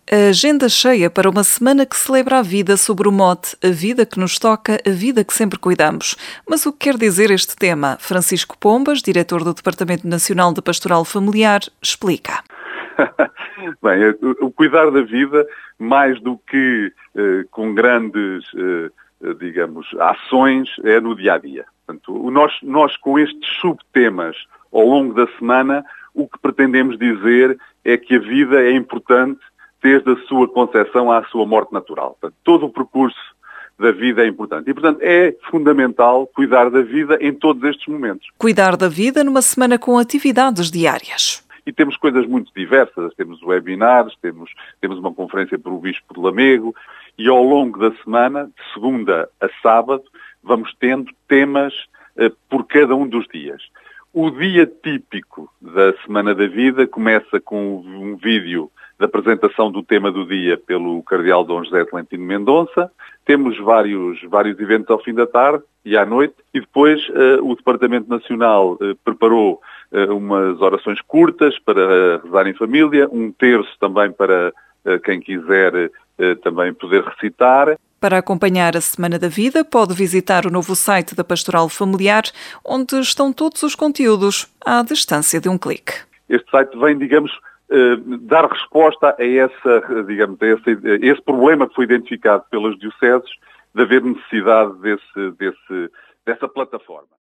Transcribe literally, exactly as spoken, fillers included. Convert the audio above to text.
A agenda cheia para uma semana que celebra a vida sob o mote A Vida que nos toca, a vida que sempre cuidamos. Mas o que quer dizer este tema? Francisco Pombas, diretor do Departamento Nacional de Pastoral Familiar, explica. Bem, o cuidar da vida, mais do que eh, com grandes, eh, digamos, ações, é no dia-a-dia. Portanto, nós, nós com estes subtemas ao longo da semana, o que pretendemos dizer é que a vida é importante desde a sua concepção à sua morte natural. Portanto, todo o percurso da vida é importante. E, portanto, é fundamental cuidar da vida em todos estes momentos. Cuidar da vida numa semana com atividades diárias. E temos coisas muito diversas. Temos webinars, temos, temos uma conferência para o Bispo de Lamego e ao longo da semana, de segunda a sábado, vamos tendo temas uh, por cada um dos dias. O dia típico da Semana da Vida começa com um vídeo da apresentação do tema do dia pelo Cardeal Dom José Tolentino Mendonça. Temos vários, vários eventos ao fim da tarde e à noite. E depois uh, o Departamento Nacional uh, preparou uh, umas orações curtas para uh, rezar em família, um terço também para uh, quem quiser uh, também poder recitar. Para acompanhar a Semana da Vida, pode visitar o novo site da Pastoral Familiar, onde estão todos os conteúdos à distância de um clique. Este site vem, digamos, dar resposta a, essa, digamos, a, esse, a esse problema que foi identificado pelas dioceses de haver necessidade desse, desse, dessa plataforma.